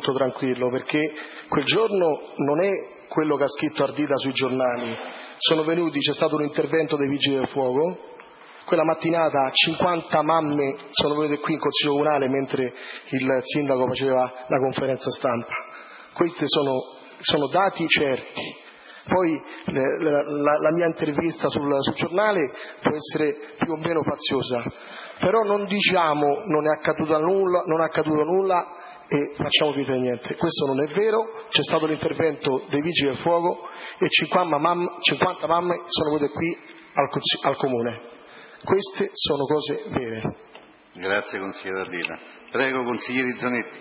molto tranquillo, perché quel giorno non è quello che ha scritto Ardita sui giornali. Sono venuti, c'è stato un intervento dei Vigili del Fuoco, quella mattinata 50 mamme sono venute qui in Consiglio Comunale mentre il sindaco faceva la conferenza stampa. Questi sono dati certi. Poi la mia intervista sul giornale può essere più o meno faziosa, però non diciamo non è accaduto nulla e facciamo finta di niente. Questo non è vero, c'è stato l'intervento dei Vigili del Fuoco e 50 mamme sono venute qui al Comune. Queste sono cose vere. Grazie consigliere Ardita. Prego consigliere Zanetti.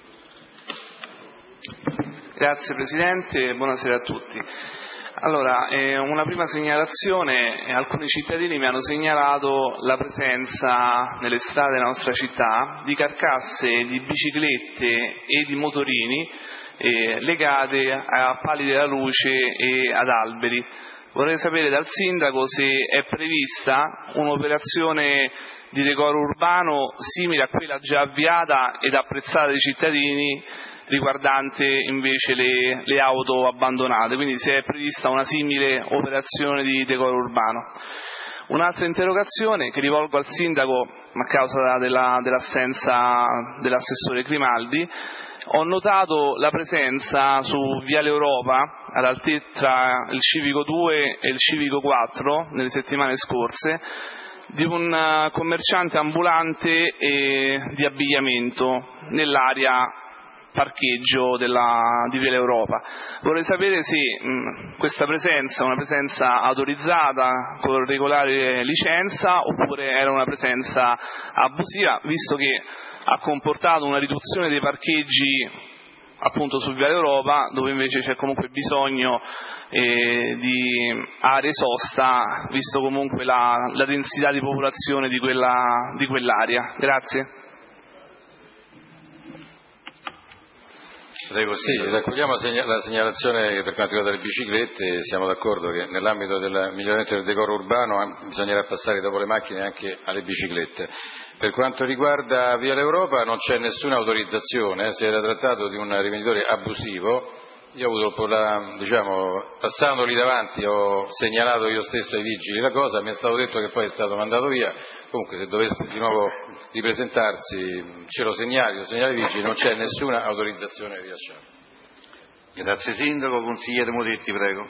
Grazie Presidente, buonasera a tutti. Allora, una prima segnalazione: alcuni cittadini mi hanno segnalato la presenza nelle strade della nostra città di carcasse di biciclette e di motorini legate a pali della luce e ad alberi. Vorrei sapere dal Sindaco se è prevista un'operazione di decoro urbano simile a quella già avviata ed apprezzata dai cittadini riguardante invece le auto abbandonate, quindi se è prevista una simile operazione di decoro urbano. Un'altra interrogazione che rivolgo al Sindaco a causa dell'assenza dell'assessore Grimaldi: ho notato la presenza su Viale Europa, all'altezza tra il Civico 2 e il Civico 4, nelle settimane scorse, di un commerciante ambulante di abbigliamento nell'area parcheggio di Viale Europa. Vorrei sapere se questa presenza è una presenza autorizzata con regolare licenza oppure era una presenza abusiva, visto che ha comportato una riduzione dei parcheggi appunto su Viale Europa, dove invece c'è comunque bisogno di aree sosta, visto comunque la densità di popolazione di quell'area. Grazie. Prego, sì, raccogliamo la segnalazione per quanto riguarda le biciclette. Siamo d'accordo che nell'ambito del miglioramento del decoro urbano bisognerà passare dopo le macchine anche alle biciclette. Per quanto riguarda Via l'Europa non c'è nessuna autorizzazione, si era trattato di un rivenditore abusivo. Io ho avuto, passando lì davanti, ho segnalato io stesso ai vigili la cosa, mi è stato detto che poi è stato mandato via. Comunque se dovesse di nuovo ripresentarsi ce lo segnali ai vigili, non c'è nessuna autorizzazione rilasciata. Grazie Sindaco. Consigliere Modetti, prego.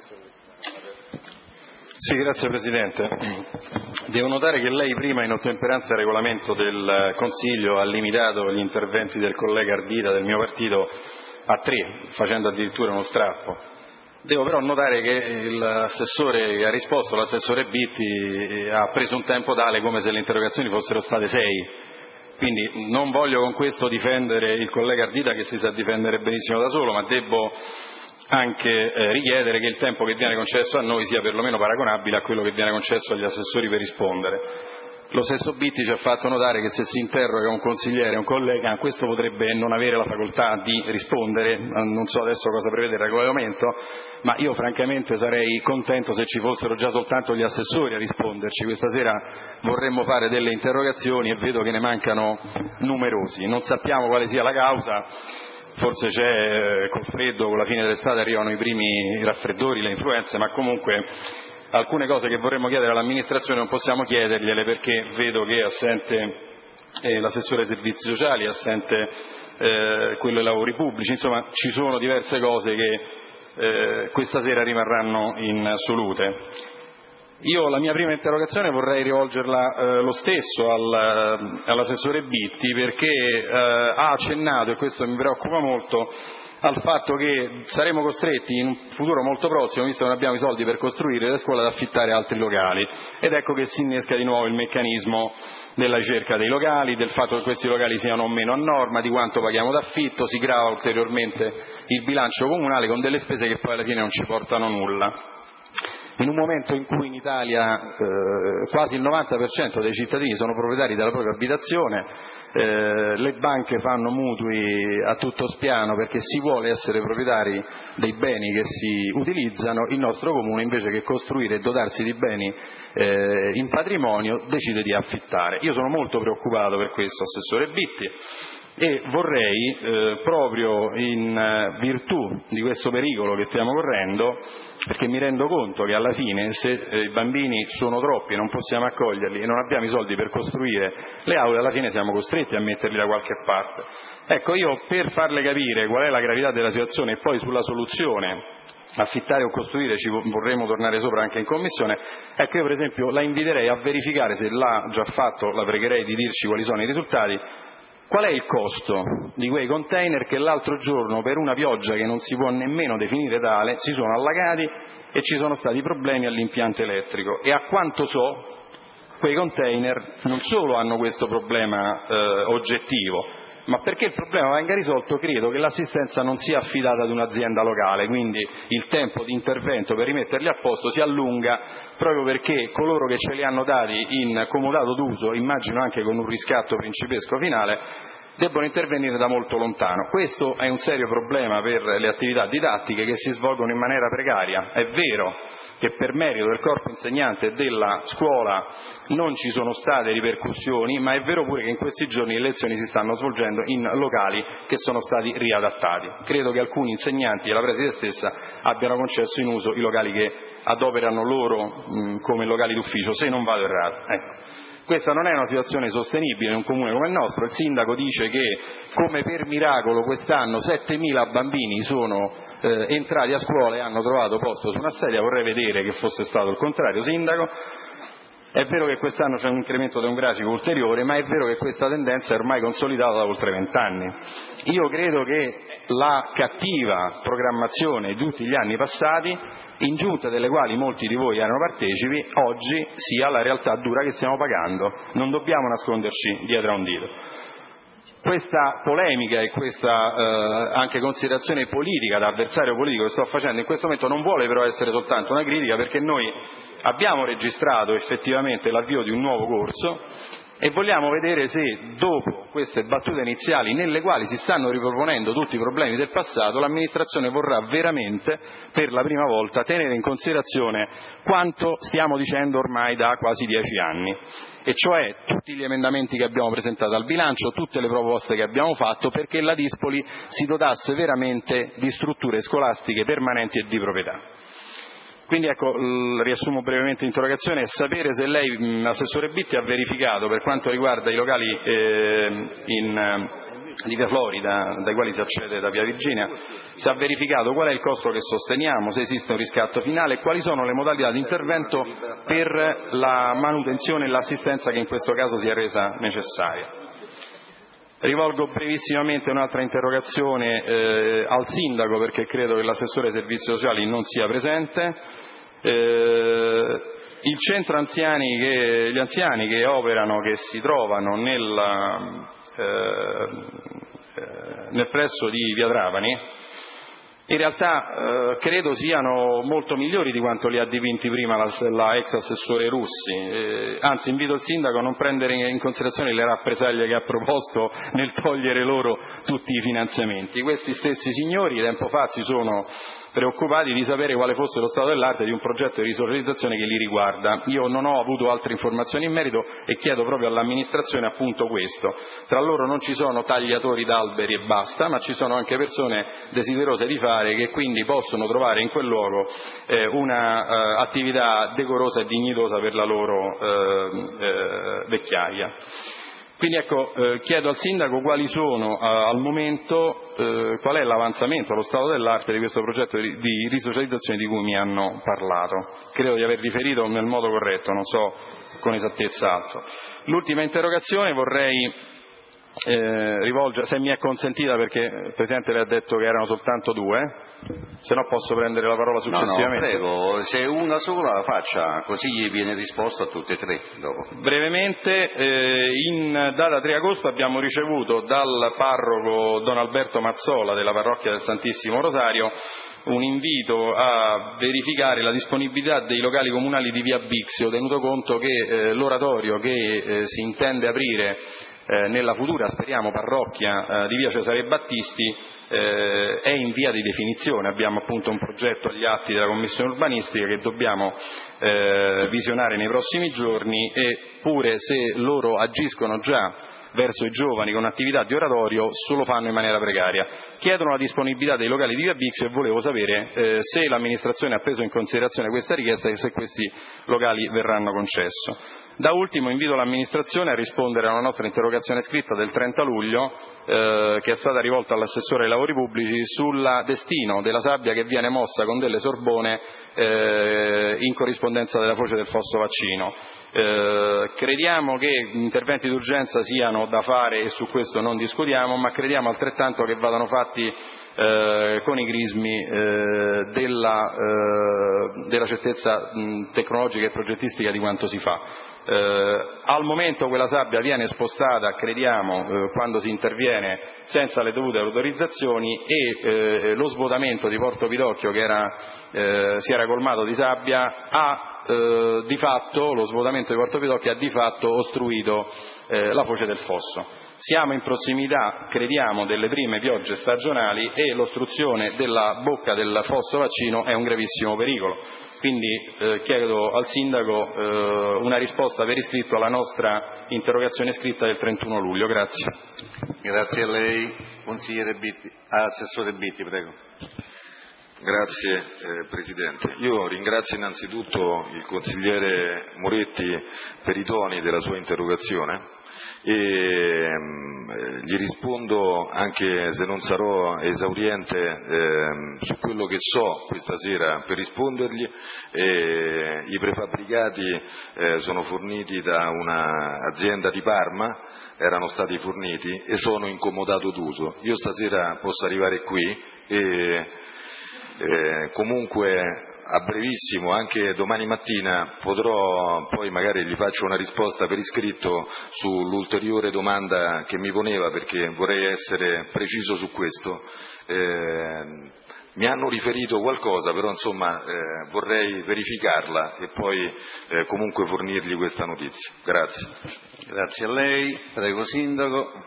Sì, grazie Presidente. Devo notare che lei prima, in ottemperanza al regolamento del Consiglio, ha limitato gli interventi del collega Ardita del mio partito a 3, facendo addirittura uno strappo. Devo però notare che l'assessore che ha risposto, l'assessore Bitti, ha preso un tempo tale come se le interrogazioni fossero state 6. Quindi non voglio con questo difendere il collega Ardita, che si sa difendere benissimo da solo, ma debbo anche richiedere che il tempo che viene concesso a noi sia perlomeno paragonabile a quello che viene concesso agli assessori per rispondere. Lo stesso Bitti ci ha fatto notare che se si interroga un consigliere, un collega, questo potrebbe non avere la facoltà di rispondere. Non so adesso cosa prevede il regolamento, ma io francamente sarei contento se ci fossero già soltanto gli assessori a risponderci. Questa sera vorremmo fare delle interrogazioni e vedo che ne mancano numerosi. Non sappiamo quale sia la causa. Forse c'è col freddo, con la fine dell'estate arrivano i primi raffreddori, le influenze, ma comunque alcune cose che vorremmo chiedere all'amministrazione non possiamo chiedergliele perché vedo che è assente l'assessore ai servizi sociali, è assente quello ai lavori pubblici. Insomma, ci sono diverse cose che questa sera rimarranno insolute. Io la mia prima interrogazione vorrei rivolgerla lo stesso all'assessore Bitti, perché ha accennato, e questo mi preoccupa molto, al fatto che saremo costretti in un futuro molto prossimo, visto che non abbiamo i soldi per costruire le scuole, ad affittare altri locali. Ed ecco che si innesca di nuovo il meccanismo della ricerca dei locali, del fatto che questi locali siano o meno a norma, di quanto paghiamo d'affitto, si grava ulteriormente il bilancio comunale con delle spese che poi alla fine non ci portano nulla. In un momento in cui in Italia quasi il 90% dei cittadini sono proprietari della propria abitazione, le banche fanno mutui a tutto spiano perché si vuole essere proprietari dei beni che si utilizzano, il nostro comune invece che costruire e dotarsi di beni in patrimonio decide di affittare. Io sono molto preoccupato per questo, assessore Bitti. e vorrei, proprio in virtù di questo pericolo che stiamo correndo, perché mi rendo conto che alla fine se i bambini sono troppi e non possiamo accoglierli e non abbiamo i soldi per costruire le aule, alla fine siamo costretti a metterli da qualche parte. Ecco, io per farle capire qual è la gravità della situazione e poi sulla soluzione, affittare o costruire, ci vorremmo tornare sopra anche in commissione, ecco, io per esempio la inviterei a verificare, se l'ha già fatto la pregherei di dirci quali sono i risultati. Qual è il costo di quei container che l'altro giorno, per una pioggia che non si può nemmeno definire tale, si sono allagati e ci sono stati problemi all'impianto elettrico? E a quanto so, quei container non solo hanno questo problema oggettivo, ma perché il problema venga risolto credo che l'assistenza non sia affidata ad un'azienda locale, quindi il tempo di intervento per rimetterli a posto si allunga proprio perché coloro che ce li hanno dati in comodato d'uso, immagino anche con un riscatto principesco finale, debbono intervenire da molto lontano. Questo è un serio problema per le attività didattiche che si svolgono in maniera precaria. È vero che per merito del corpo insegnante e della scuola non ci sono state ripercussioni, ma è vero pure che in questi giorni le lezioni si stanno svolgendo in locali che sono stati riadattati. Credo che alcuni insegnanti e la preside stessa abbiano concesso in uso i locali che adoperano loro come locali d'ufficio, se non vado errato. Ecco. Questa non è una situazione sostenibile in un comune come il nostro. Il sindaco dice che, come per miracolo, quest'anno 7.000 bambini sono entrati a scuola e hanno trovato posto su una sedia. Vorrei vedere che fosse stato il contrario, sindaco. È vero che quest'anno c'è un incremento demografico ulteriore, ma è vero che questa tendenza è ormai consolidata da oltre 20 anni. Io credo che la cattiva programmazione di tutti gli anni passati, in giunte delle quali molti di voi erano partecipi, oggi sia la realtà dura che stiamo pagando. Non dobbiamo nasconderci dietro a un dito. Questa polemica e questa anche considerazione politica, da avversario politico, che sto facendo in questo momento, non vuole però essere soltanto una critica, perché noi abbiamo registrato effettivamente l'avvio di un nuovo corso e vogliamo vedere se, dopo queste battute iniziali nelle quali si stanno riproponendo tutti i problemi del passato, l'amministrazione vorrà veramente, per la prima volta, tenere in considerazione quanto stiamo dicendo ormai da quasi 10 anni, e cioè tutti gli emendamenti che abbiamo presentato al bilancio, tutte le proposte che abbiamo fatto perché la Dispoli si dotasse veramente di strutture scolastiche permanenti e di proprietà. Quindi ecco, riassumo brevemente l'interrogazione, sapere se lei, Assessore Bitti, ha verificato per quanto riguarda i locali di Via Florida, dai quali si accede da Via Virginia, se ha verificato qual è il costo che sosteniamo, se esiste un riscatto finale e quali sono le modalità di intervento per la manutenzione e l'assistenza che in questo caso si è resa necessaria. Rivolgo brevissimamente un'altra interrogazione al sindaco, perché credo che l'assessore ai servizi sociali non sia presente. Il centro anziani gli anziani che operano, che si trovano nel plesso di Via Trapani, in realtà credo siano molto migliori di quanto li ha dipinti prima la ex assessore Russi, anzi invito il sindaco a non prendere in considerazione le rappresaglie che ha proposto nel togliere loro tutti i finanziamenti. Questi stessi signori tempo fa si sono preoccupati di sapere quale fosse lo stato dell'arte di un progetto di risocializzazione che li riguarda. Io non ho avuto altre informazioni in merito e chiedo proprio all'amministrazione appunto questo. Tra loro non ci sono tagliatori d'alberi e basta, ma ci sono anche persone desiderose di fare, che quindi possono trovare in quel luogo una attività decorosa e dignitosa per la loro vecchiaia. Quindi ecco, chiedo al sindaco quali sono al momento, qual è l'avanzamento, lo stato dell'arte di questo progetto di risocializzazione di cui mi hanno parlato. Credo di aver riferito nel modo corretto, non so con esattezza altro. L'ultima interrogazione vorrei rivolgere, se mi è consentita, perché il Presidente le ha detto che erano soltanto due, se no posso prendere la parola successivamente. No, prego, se una sola la faccia, così gli viene risposto a tutte e tre dopo. Brevemente, in data 3 agosto abbiamo ricevuto dal parroco Don Alberto Mazzola della parrocchia del Santissimo Rosario un invito a verificare la disponibilità dei locali comunali di via Bixio, tenuto conto che l'oratorio che si intende aprire nella futura, speriamo, parrocchia di via Cesare Battisti è in via di definizione. Abbiamo appunto un progetto agli atti della Commissione urbanistica che dobbiamo visionare nei prossimi giorni, e pure se loro agiscono già verso i giovani con attività di oratorio lo fanno in maniera precaria. Chiedono la disponibilità dei locali di via Bixio e volevo sapere se l'amministrazione ha preso in considerazione questa richiesta e se questi locali verranno concessi. Da ultimo invito l'amministrazione a rispondere a una nostra interrogazione scritta del 30 luglio che è stata rivolta all'assessore ai lavori pubblici sul destino della sabbia che viene mossa con delle sorbone in corrispondenza della foce del fosso vaccino. Crediamo che interventi d'urgenza siano da fare e su questo non discutiamo, ma crediamo altrettanto che vadano fatti con i crismi della certezza tecnologica e progettistica di quanto si fa. Al momento quella sabbia viene spostata, crediamo, quando si interviene senza le dovute autorizzazioni e lo svuotamento di Porto Pidocchio che si era colmato di sabbia di fatto ha di fatto ostruito la foce del fosso. Siamo in prossimità, crediamo, delle prime piogge stagionali e l'ostruzione della bocca del fosso vaccino è un gravissimo pericolo. Quindi chiedo al Sindaco una risposta per iscritto alla nostra interrogazione scritta del 31 luglio. Grazie. Grazie a lei. Consigliere Bitti. Assessore Bitti, prego. Grazie Presidente. Io ringrazio innanzitutto il consigliere Moretti per i toni della sua interrogazione e gli rispondo, anche se non sarò esauriente su quello che so questa sera per rispondergli. I prefabbricati sono forniti da un'azienda di Parma, erano stati forniti e sono incomodato d'uso. Io stasera posso arrivare qui e comunque a brevissimo, anche domani mattina, potrò, poi magari gli faccio una risposta per iscritto sull'ulteriore domanda che mi poneva, perché vorrei essere preciso su questo. Mi hanno riferito qualcosa, però insomma vorrei verificarla e poi comunque fornirgli questa notizia. Grazie. Grazie a lei. Prego Sindaco.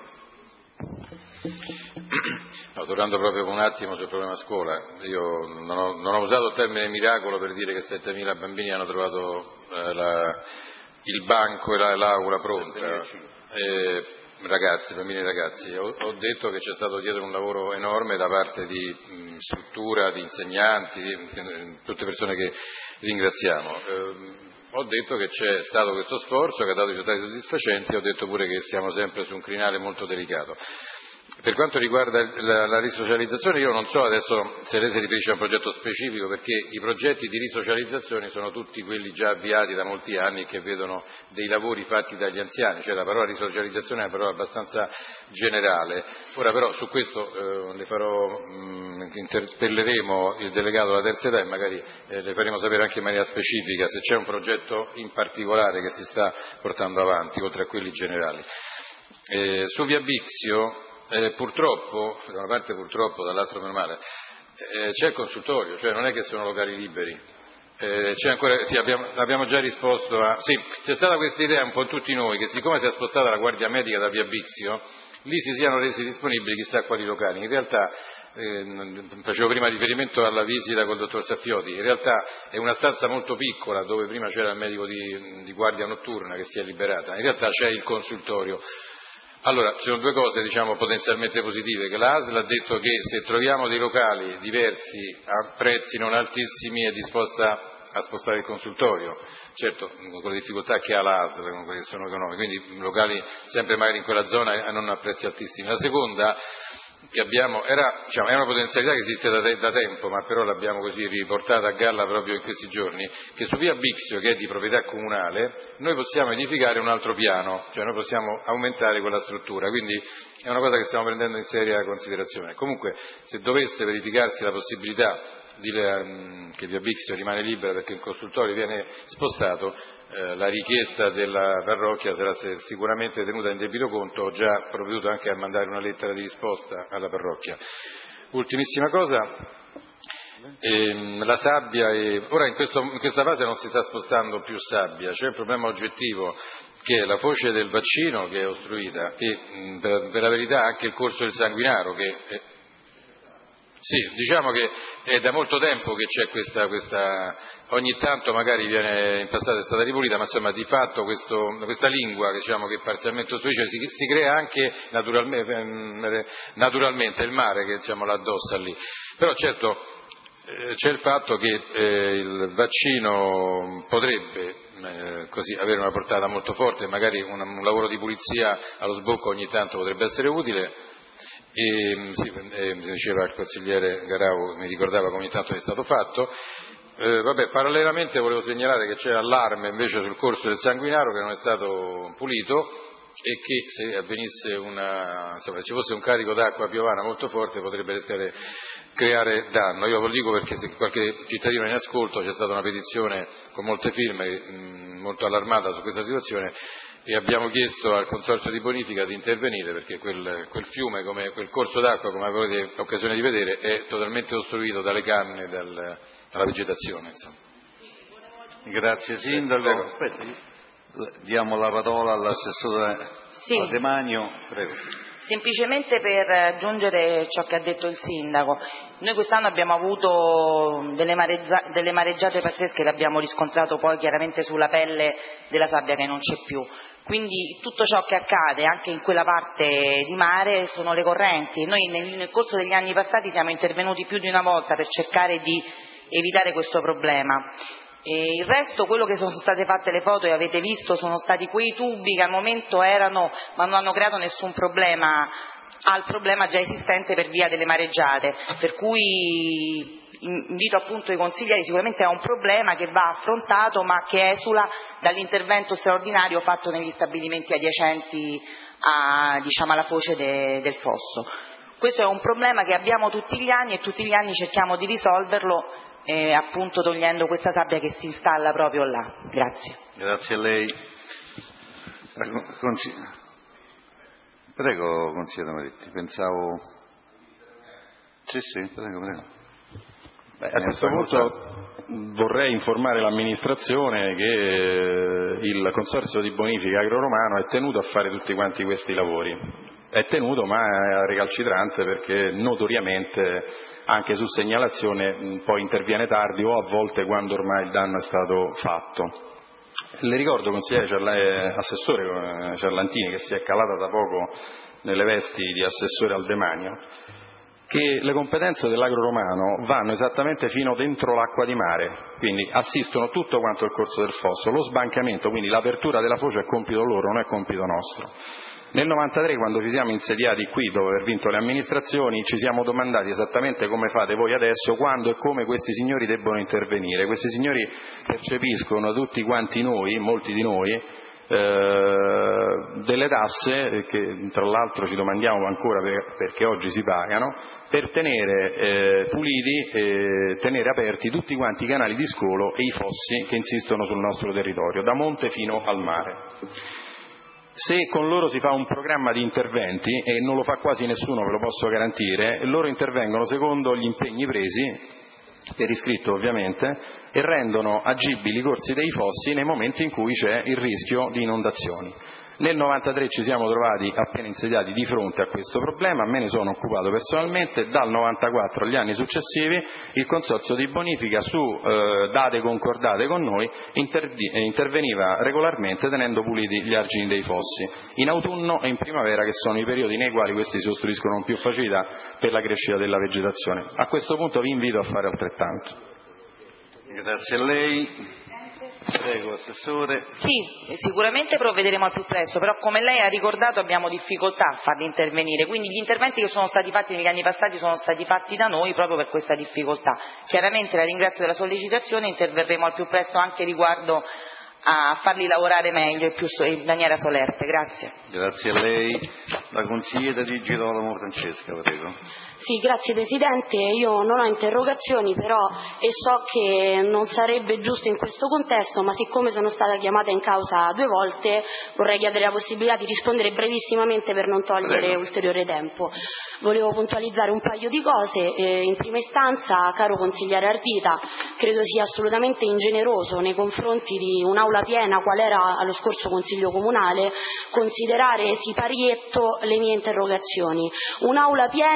No, tornando proprio un attimo sul problema scuola, io non ho usato il termine miracolo per dire che 7.000 bambini hanno trovato il banco e l'aula pronta, bambini e ragazzi. Ho detto che c'è stato dietro un lavoro enorme da parte di struttura, di insegnanti, di tutte persone che ringraziamo. Ho detto che c'è stato questo sforzo che ha dato risultati soddisfacenti, ho detto pure che siamo sempre su un crinale molto delicato. Per quanto riguarda la risocializzazione, io non so adesso se lei si riferisce a un progetto specifico, perché i progetti di risocializzazione sono tutti quelli già avviati da molti anni e che vedono dei lavori fatti dagli anziani, cioè la parola risocializzazione è una parola abbastanza generale. Ora però su questo interpelleremo il delegato della terza età e magari le faremo sapere anche in maniera specifica se c'è un progetto in particolare che si sta portando avanti, oltre a quelli generali. Su Via Bixio, purtroppo, da una parte purtroppo, dall'altra meno male, c'è il consultorio, cioè non è che sono locali liberi. C'è ancora, sì, abbiamo già risposto sì, c'è stata questa idea un po' in tutti noi che siccome si è spostata la guardia medica da Via Bixio, lì si siano resi disponibili chissà quali locali. In realtà facevo prima riferimento alla visita col dottor Saffioti, in realtà è una stanza molto piccola dove prima c'era il medico di guardia notturna che si è liberata, in realtà c'è il consultorio. Allora, ci sono due cose potenzialmente positive, che la ASL ha detto che se troviamo dei locali diversi a prezzi non altissimi è disposta a spostare il consultorio, certo con le difficoltà che ha la ASL, che sono economiche, quindi locali sempre magari in quella zona e non a prezzi altissimi. La seconda che abbiamo è una potenzialità che esiste da tempo, ma però l'abbiamo così riportata a galla proprio in questi giorni, che su Via Bixio, che è di proprietà comunale, noi possiamo edificare un altro piano, cioè noi possiamo aumentare quella struttura, quindi è una cosa che stiamo prendendo in seria considerazione. Comunque, se dovesse verificarsi la possibilità che Via Bixio rimane libera perché il consultorio viene spostato, la richiesta della parrocchia sarà sicuramente tenuta in debito conto. Ho già provveduto anche a mandare una lettera di risposta alla parrocchia. Ultimissima cosa, la sabbia, ora in questa fase non si sta spostando più sabbia, c'è un problema oggettivo che è la foce del vaccino che è ostruita e per la verità anche il corso del Sanguinaro che Sì, diciamo che è da molto tempo che c'è questa ogni tanto magari in passato è stata ripulita, ma insomma di fatto questa lingua diciamo, che parzialmente ostruisce si crea anche naturalmente il mare che diciamo, la addossa lì. Però certo c'è il fatto che il vaccino potrebbe così avere una portata molto forte, magari un lavoro di pulizia allo sbocco ogni tanto potrebbe essere utile. Mi diceva il consigliere Garau, mi ricordava come ogni tanto è stato fatto. Parallelamente volevo segnalare che c'è allarme invece sul corso del Sanguinaro che non è stato pulito e che se avvenisse ci fosse un carico d'acqua piovana molto forte potrebbe creare danno. Io ve lo dico perché se qualche cittadino è in ascolto, c'è stata una petizione con molte firme molto allarmata su questa situazione e abbiamo chiesto al Consorzio di Bonifica di intervenire perché quel fiume, quel corso d'acqua, come avete occasione di vedere, è totalmente ostruito dalle canne, dalla vegetazione. Insomma. Grazie Sindaco. Diamo la parola all'assessore Demanio. Prego. Semplicemente per aggiungere ciò che ha detto il Sindaco, noi quest'anno abbiamo avuto delle mareggiate pazzesche che abbiamo riscontrato poi chiaramente sulla pelle della sabbia che non c'è più. Quindi tutto ciò che accade anche in quella parte di mare sono le correnti. Noi nel corso degli anni passati siamo intervenuti più di una volta per cercare di evitare questo problema. E il resto, quello che sono state fatte le foto e avete visto, sono stati quei tubi che al momento erano, ma non hanno creato nessun problema al problema già esistente per via delle mareggiate. Per cui invito appunto i consiglieri, sicuramente è un problema che va affrontato ma che esula dall'intervento straordinario fatto negli stabilimenti adiacenti alla foce del fosso. Questo è un problema che abbiamo tutti gli anni e tutti gli anni cerchiamo di risolverlo appunto togliendo questa sabbia che si installa proprio là. Grazie. Grazie a lei. Prego, consigliere Moretti, pensavo... Sì, prego. A questo punto vorrei informare l'amministrazione che il Consorzio di Bonifica Agro-Romano è tenuto a fare tutti quanti questi lavori. È tenuto ma è recalcitrante perché notoriamente anche su segnalazione poi interviene tardi o a volte quando ormai il danno è stato fatto. Le ricordo, consigliere assessore Ciarlantini, che si è calata da poco nelle vesti di assessore al demanio, che le competenze dell'agro romano vanno esattamente fino dentro l'acqua di mare, quindi assistono tutto quanto il corso del fosso, lo sbancamento, quindi l'apertura della foce è compito loro, non è compito nostro. Nel 93, quando ci siamo insediati qui, dopo aver vinto le amministrazioni, ci siamo domandati esattamente come fate voi adesso, quando e come questi signori debbono intervenire. Questi signori percepiscono tutti quanti noi, molti di noi, delle tasse che tra l'altro ci domandiamo ancora perché oggi si pagano, per tenere puliti e tenere aperti tutti quanti i canali di scolo e i fossi che insistono sul nostro territorio, da monte fino al mare. Se con loro si fa un programma di interventi, e non lo fa quasi nessuno, ve lo posso garantire, loro intervengono secondo gli impegni presi, per iscritto ovviamente, e rendono agibili i corsi dei fossi nei momenti in cui c'è il rischio di inondazioni. Nel 93 ci siamo trovati appena insediati di fronte a questo problema, me ne sono occupato personalmente, dal 94 agli anni successivi il Consorzio di Bonifica su date concordate con noi interveniva regolarmente tenendo puliti gli argini dei fossi, in autunno e in primavera, che sono i periodi nei quali questi si ostruiscono con più facilità per la crescita della vegetazione. A questo punto vi invito a fare altrettanto. Grazie a lei. Prego, assessore. Sì, sicuramente provvederemo al più presto, però come lei ha ricordato abbiamo difficoltà a farli intervenire, quindi gli interventi che sono stati fatti negli anni passati sono stati fatti da noi proprio per questa difficoltà. Chiaramente la ringrazio della sollecitazione, interverremo al più presto anche riguardo a farli lavorare meglio e in maniera solerte. Grazie. Grazie a lei. La consigliera di Girolamo Francesca, prego. Sì, grazie Presidente, io non ho interrogazioni però e so che non sarebbe giusto in questo contesto, ma siccome sono stata chiamata in causa 2 volte vorrei chiedere la possibilità di rispondere brevissimamente per non togliere ulteriore tempo. Volevo puntualizzare un paio di cose. In prima istanza, caro consigliere Ardita, credo sia assolutamente ingeneroso nei confronti di un'aula piena qual era allo scorso Consiglio Comunale considerare siparietto le mie interrogazioni. Un'aula piena e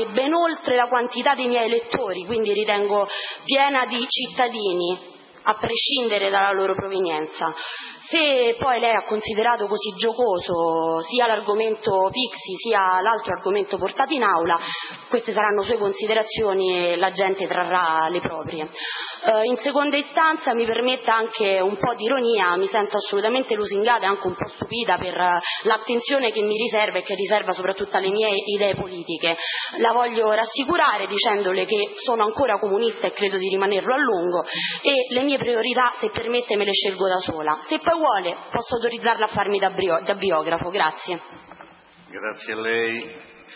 e ben oltre la quantità dei miei elettori, quindi ritengo piena di cittadini, a prescindere dalla loro provenienza. Se poi lei ha considerato così giocoso sia l'argomento Pixi sia l'altro argomento portato in aula, queste saranno sue considerazioni e la gente trarrà le proprie. In seconda istanza mi permetta anche un po' di ironia, mi sento assolutamente lusingata e anche un po' stupita per l'attenzione che mi riserva e che riserva soprattutto alle mie idee politiche. La voglio rassicurare dicendole che sono ancora comunista e credo di rimanerlo a lungo, e le mie priorità, se permette, me le scelgo da sola. Se poi vuole posso autorizzarla a farmi da biografo. Grazie. Grazie a lei.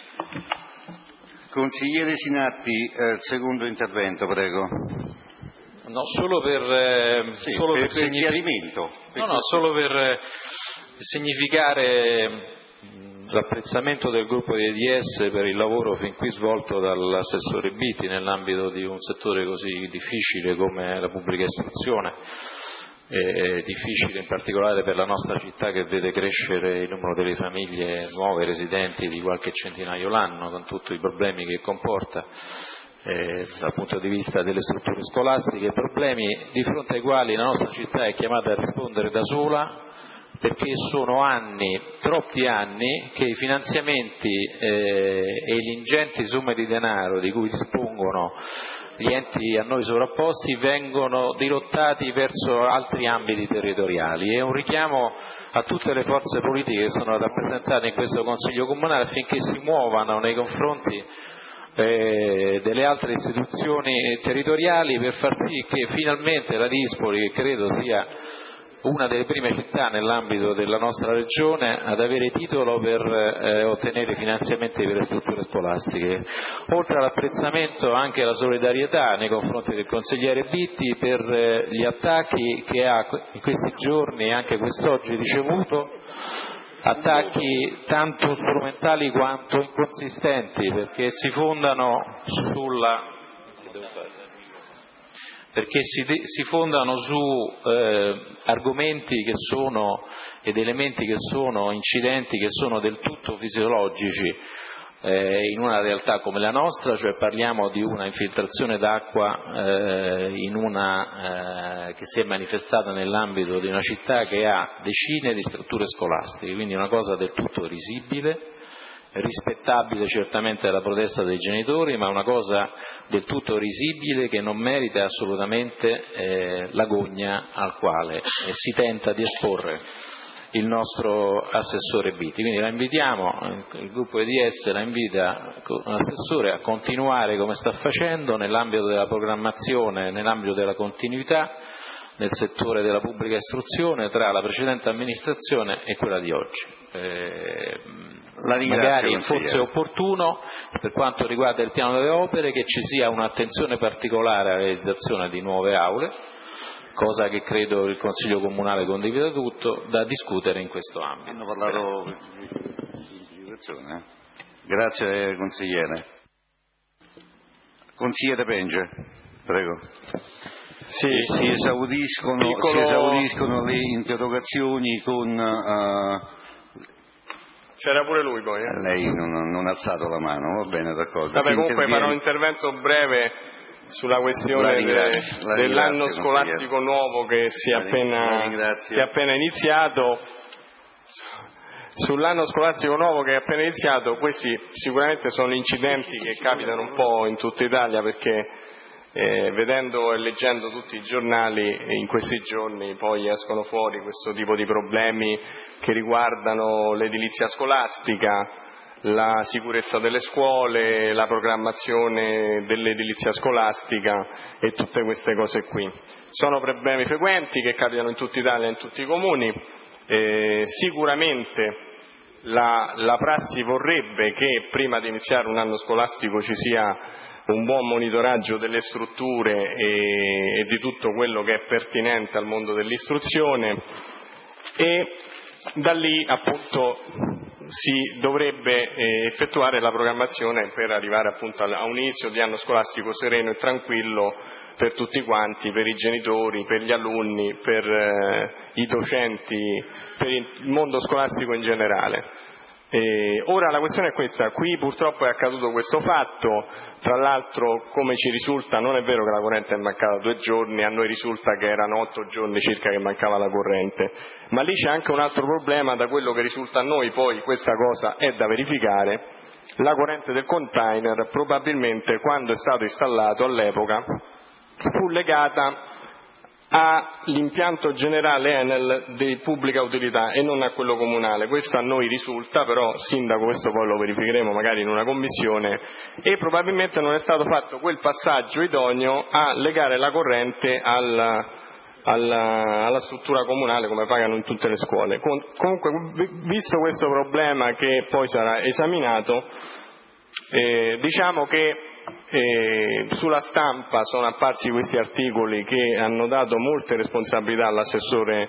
Consigliere Sinatti, secondo intervento, prego. No, solo per chiarimento. Solo per significare l'apprezzamento del gruppo di EDS per il lavoro fin qui svolto dall'assessore Bitti nell'ambito di un settore così difficile come la pubblica istruzione. È difficile in particolare per la nostra città, che vede crescere il numero delle famiglie nuove residenti di qualche centinaio l'anno, con tutti i problemi che comporta dal punto di vista delle strutture scolastiche, problemi di fronte ai quali la nostra città è chiamata a rispondere da sola, perché sono anni, troppi anni, che i finanziamenti e le ingenti somme di denaro di cui dispongono gli enti a noi sovrapposti vengono dirottati verso altri ambiti territoriali. È un richiamo a tutte le forze politiche che sono rappresentate in questo Consiglio Comunale affinché si muovano nei confronti delle altre istituzioni territoriali per far sì che finalmente la Dispoli, che credo sia una delle prime città nell'ambito della nostra regione ad avere titolo per ottenere finanziamenti per le strutture scolastiche, oltre all'apprezzamento anche la solidarietà nei confronti del consigliere Bitti per gli attacchi che ha in questi giorni e anche quest'oggi ricevuto, attacchi tanto strumentali quanto inconsistenti, perché si fondano su argomenti che sono ed elementi che sono incidenti che sono del tutto fisiologici in una realtà come la nostra, cioè parliamo di una infiltrazione d'acqua che si è manifestata nell'ambito di una città che ha decine di strutture scolastiche, quindi una cosa del tutto risibile, rispettabile certamente la protesta dei genitori, ma una cosa del tutto risibile che non merita assolutamente l'agonia al quale si tenta di esporre il nostro assessore Bitti. Quindi la invitiamo, il gruppo EDS la invita, l'assessore, a continuare come sta facendo nell'ambito della programmazione, nell'ambito della continuità nel settore della pubblica istruzione tra la precedente amministrazione e quella di oggi. Magari forse è opportuno, per quanto riguarda il piano delle opere, che ci sia un'attenzione particolare alla realizzazione di nuove aule, cosa che credo il Consiglio Comunale condivida tutto, da discutere in questo ambito. Hanno parlato di semplificazione. Grazie consigliere. Consigliere Penge, prego. Sì. Si esauriscono le interrogazioni con... C'era pure lui poi. Lei non ha alzato la mano, va bene, d'accordo. Vabbè, comunque farò un intervento breve sulla questione dell'anno scolastico nuovo che è appena iniziato. Sull'anno scolastico nuovo che è appena iniziato, questi sicuramente sono incidenti che capitano un po' in tutta Italia, perché vedendo e leggendo tutti i giornali in questi giorni poi escono fuori questo tipo di problemi che riguardano l'edilizia scolastica, la sicurezza delle scuole, la programmazione dell'edilizia scolastica e tutte queste cose qui. Sono problemi frequenti che capitano in tutta Italia, in tutti i comuni. Sicuramente la prassi vorrebbe che prima di iniziare un anno scolastico ci sia un buon monitoraggio delle strutture e di tutto quello che è pertinente al mondo dell'istruzione, e da lì appunto si dovrebbe effettuare la programmazione per arrivare appunto a un inizio di anno scolastico sereno e tranquillo per tutti quanti, per i genitori, per gli alunni, per i docenti, per il mondo scolastico in generale. Ora la questione è questa: qui purtroppo è accaduto questo fatto, tra l'altro come ci risulta non è vero che la corrente è mancata 2 giorni, a noi risulta che erano 8 giorni circa che mancava la corrente, ma lì c'è anche un altro problema, da quello che risulta a noi, poi questa cosa è da verificare. La corrente del container probabilmente, quando è stato installato all'epoca, fu legata all'impianto generale Enel di pubblica utilità e non a quello comunale. Questo a noi risulta, però sindaco questo poi lo verificheremo magari in una commissione, e probabilmente non è stato fatto quel passaggio idoneo a legare la corrente alla struttura comunale come pagano in tutte le scuole. Comunque, visto questo problema che poi sarà esaminato, diciamo che sulla stampa sono apparsi questi articoli che hanno dato molte responsabilità all'assessore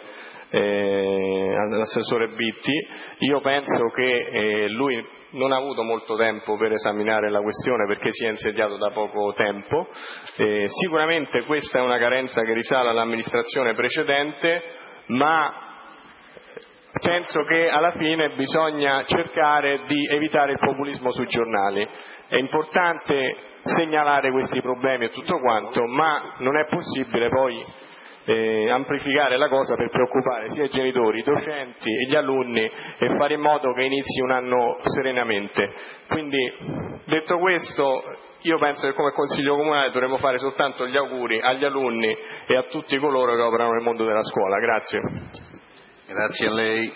Bitti. Io penso che lui non ha avuto molto tempo per esaminare la questione perché si è insediato da poco tempo. Sicuramente questa è una carenza che risale all'amministrazione precedente, ma penso che alla fine bisogna cercare di evitare il populismo sui giornali. È importante segnalare questi problemi e tutto quanto, ma non è possibile poi amplificare la cosa per preoccupare sia i genitori, i docenti e gli alunni e fare in modo che inizi un anno serenamente. Quindi, detto questo, io penso che come Consiglio Comunale dovremmo fare soltanto gli auguri agli alunni e a tutti coloro che operano nel mondo della scuola. Grazie. Grazie a lei.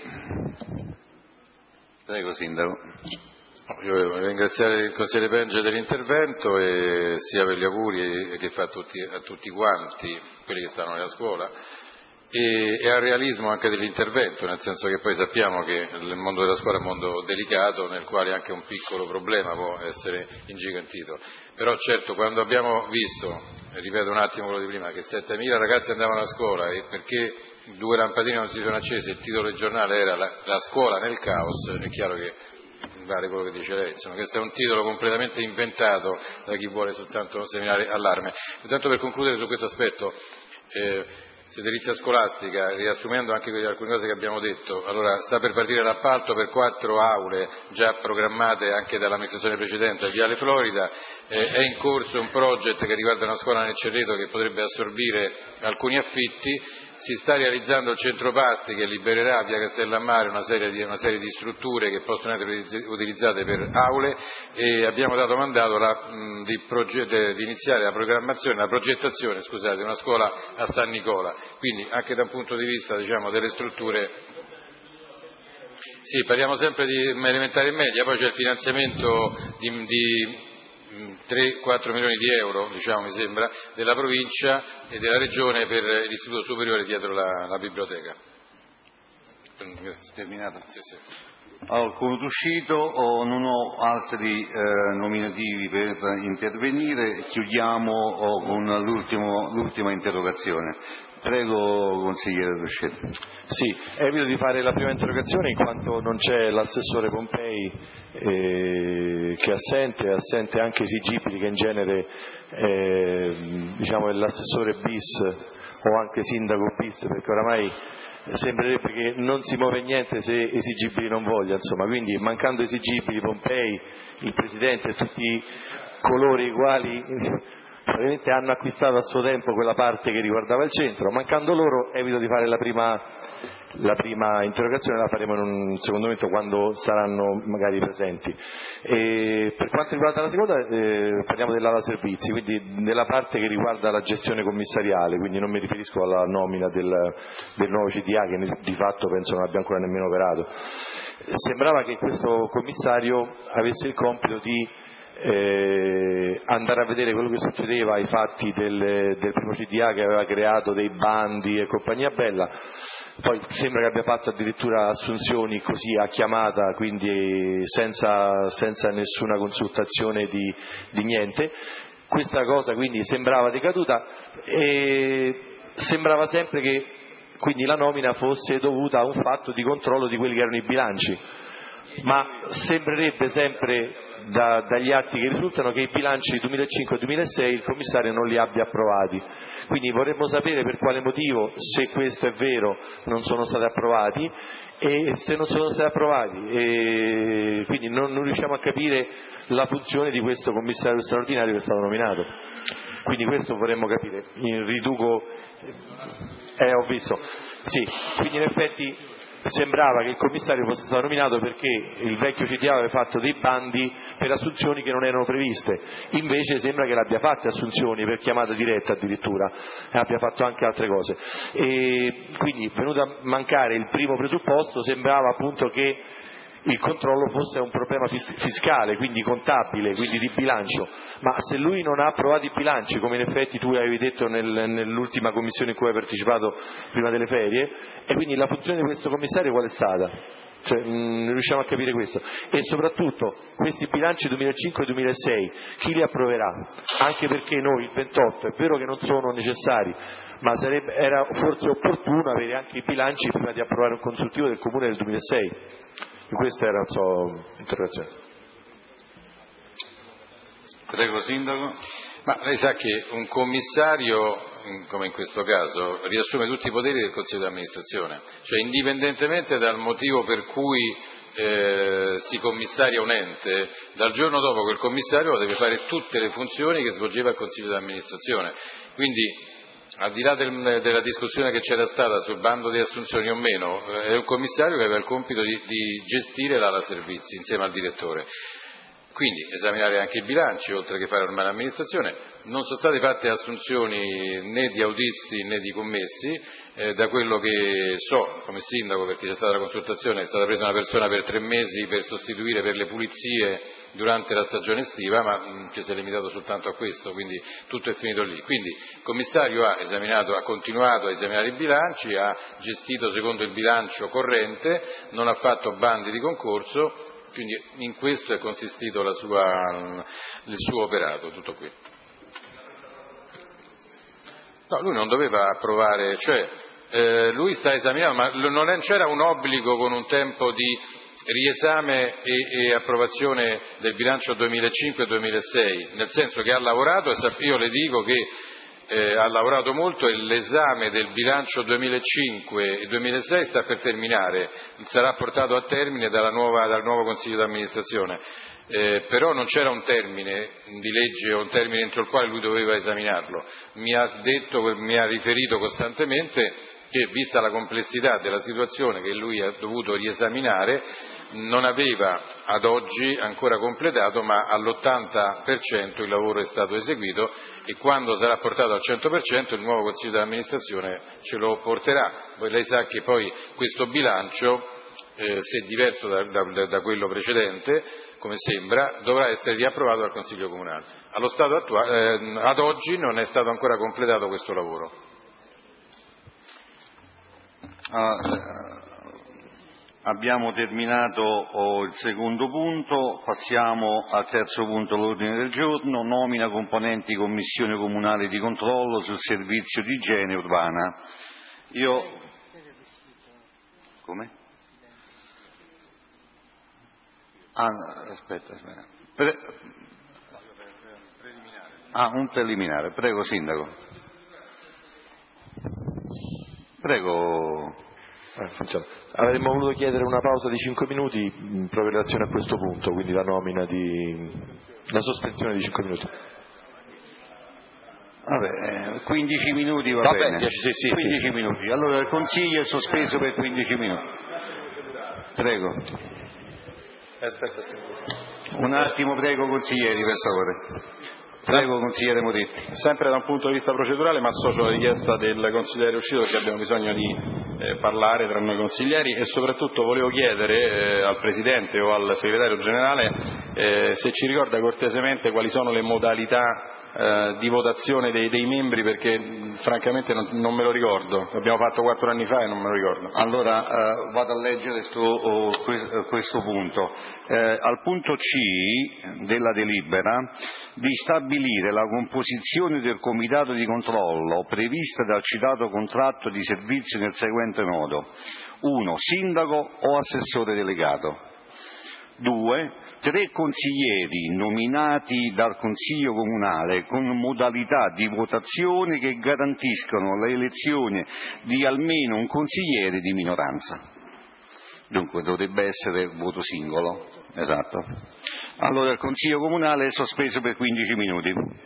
Prego, Sindaco. Io voglio ringraziare il consigliere Penge dell'intervento, e sia per gli auguri che fa a tutti quanti quelli che stanno nella scuola, e al realismo anche dell'intervento, nel senso che poi sappiamo che il mondo della scuola è un mondo delicato nel quale anche un piccolo problema può essere ingigantito. Però certo, quando abbiamo visto, ripeto un attimo quello di prima, che 7.000 ragazzi andavano a scuola e perché 2 lampadine non si sono accese, il titolo del giornale era la scuola nel caos, è chiaro che vale quello che dice lei, insomma, questo è un titolo completamente inventato da chi vuole soltanto seminare allarme. Intanto, per concludere su questo aspetto, edilizia scolastica, riassumendo anche alcune cose che abbiamo detto, allora sta per partire l'appalto per 4 aule già programmate anche dall'amministrazione precedente a Viale Florida, è in corso un project che riguarda una scuola nel Cerreto che potrebbe assorbire alcuni affitti, si sta realizzando il centro pasti che libererà a Via Castellammare una serie di strutture che possono essere utilizzate per aule, e abbiamo dato mandato di iniziare la progettazione di una scuola a San Nicola, quindi anche da un punto di vista delle strutture. Sì, parliamo sempre di elementare e media, poi c'è il finanziamento di 3-4 milioni di euro, mi sembra, della provincia e della regione per l'istituto superiore dietro la biblioteca. Terminato? Sì. Allora, come uscito, non ho altri nominativi per intervenire, chiudiamo con l'ultima interrogazione. Prego, consigliere Ruscetti. Sì, evito di fare la prima interrogazione in quanto non c'è l'assessore Pompei che è assente anche Esigibili, che in genere è l'assessore bis o anche sindaco bis, perché oramai sembrerebbe che non si muove niente se Esigibili non voglia, insomma, quindi mancando Esigibili, Pompei, il Presidente e tutti coloro i quali probabilmente hanno acquistato a suo tempo quella parte che riguardava il centro, mancando loro evito di fare la prima interrogazione, la faremo in un secondo momento quando saranno magari presenti. E per quanto riguarda la seconda, parliamo dell'ala servizi, quindi della parte che riguarda la gestione commissariale, quindi non mi riferisco alla nomina del nuovo CDA che di fatto penso non abbia ancora nemmeno operato. Sembrava che questo commissario avesse il compito di andare a vedere quello che succedeva ai fatti del primo CDA, che aveva creato dei bandi e compagnia bella, poi sembra che abbia fatto addirittura assunzioni così a chiamata, quindi senza nessuna consultazione di niente. Questa cosa quindi sembrava decaduta e sembrava sempre che quindi la nomina fosse dovuta a un fatto di controllo di quelli che erano i bilanci, ma sembrerebbe sempre dagli atti che risultano che i bilanci di 2005 e 2006 il commissario non li abbia approvati. Quindi vorremmo sapere per quale motivo, se questo è vero, non sono stati approvati, e se non sono stati approvati quindi non riusciamo a capire la funzione di questo commissario straordinario che è stato nominato. Quindi questo vorremmo capire. Riduco, ho visto, sì, quindi in effetti sembrava che il commissario fosse stato nominato perché il vecchio CTA aveva fatto dei bandi per assunzioni che non erano previste, invece sembra che l'abbia fatte assunzioni per chiamata diretta addirittura, e abbia fatto anche altre cose, e quindi venuto a mancare il primo presupposto sembrava appunto che il controllo fosse un problema fiscale, quindi contabile, quindi di bilancio, ma se lui non ha approvato i bilanci, come in effetti tu avevi detto nell'ultima commissione in cui hai partecipato prima delle ferie, e quindi la funzione di questo commissario qual è stata? Cioè, non riusciamo a capire questo, e soprattutto questi bilanci 2005-2006 chi li approverà? Anche perché noi il 28 è vero che non sono necessari, ma era forse opportuno avere anche i bilanci prima di approvare un consultivo del Comune del 2006. Questa era la sua interrogazione. Prego, Sindaco. Ma lei sa che un commissario, come in questo caso, riassume tutti i poteri del Consiglio di amministrazione, cioè indipendentemente dal motivo per cui si commissaria un ente, dal giorno dopo quel commissario deve fare tutte le funzioni che svolgeva il Consiglio di amministrazione. Quindi, al di là della discussione che c'era stata sul bando di assunzioni o meno, è un commissario che aveva il compito di gestire l'ala servizi insieme al direttore. Quindi esaminare anche i bilanci, oltre che fare normale amministrazione. Non sono state fatte assunzioni né di autisti né di commessi, da quello che so come sindaco, perché c'è stata la consultazione, è stata presa una persona per 3 mesi per sostituire per le pulizie durante la stagione estiva, ma ci si è limitato soltanto a questo, quindi tutto è finito lì. Quindi il commissario ha continuato a esaminare i bilanci, ha gestito secondo il bilancio corrente, non ha fatto bandi di concorso. Quindi in questo è consistito il suo operato, tutto qui. No, lui non doveva approvare, cioè lui sta esaminando, ma non c'era un obbligo con un tempo di riesame e approvazione del bilancio 2005-2006, nel senso che ha lavorato, e io le dico che ha lavorato molto, e l'esame del bilancio 2005 e 2006 sta per terminare, sarà portato a termine dal nuovo Consiglio di amministrazione, però non c'era un termine di legge o un termine entro il quale lui doveva esaminarlo. Mi ha riferito costantemente che, vista la complessità della situazione che lui ha dovuto riesaminare, non aveva ad oggi ancora completato, ma all'80% il lavoro è stato eseguito, e quando sarà portato al 100% il nuovo Consiglio di amministrazione ce lo porterà. Poi lei sa che poi questo bilancio, se è diverso da quello precedente, come sembra, dovrà essere riapprovato dal Consiglio Comunale. Allo stato attuale, ad oggi non è stato ancora completato questo lavoro. Abbiamo terminato il secondo punto, passiamo al terzo punto all'ordine del giorno, nomina componenti commissione comunale di controllo sul servizio di igiene urbana. Come? Aspetta. Un preliminare. Prego, Sindaco. Prego. Avremmo voluto chiedere una pausa di 5 minuti proprio in relazione a questo punto, quindi la sospensione di 5 minuti. Vabbè, 15 minuti va bene. 15 minuti. Allora il Consiglio è sospeso per 15 minuti. Prego. Aspetta. Un attimo, prego, consiglieri, per favore. Prego, consigliere Moretti. Sempre da un punto di vista procedurale, ma associo la richiesta del consigliere uscito, perché abbiamo bisogno di parlare tra noi consiglieri, e soprattutto volevo chiedere al Presidente o al Segretario Generale se ci ricorda cortesemente quali sono le modalità di votazione dei membri, perché francamente non me lo ricordo. L'abbiamo fatto 4 anni fa e non me lo ricordo. Allora vado a leggere questo punto. Al punto C della delibera di stabilire la composizione del comitato di controllo prevista dal citato contratto di servizio nel seguente modo: 1. Sindaco o assessore delegato; 2. 3 consiglieri nominati dal Consiglio Comunale con modalità di votazione che garantiscono l'elezione di almeno un consigliere di minoranza. Dunque dovrebbe essere voto singolo. Esatto. Allora il Consiglio Comunale è sospeso per 15 minuti.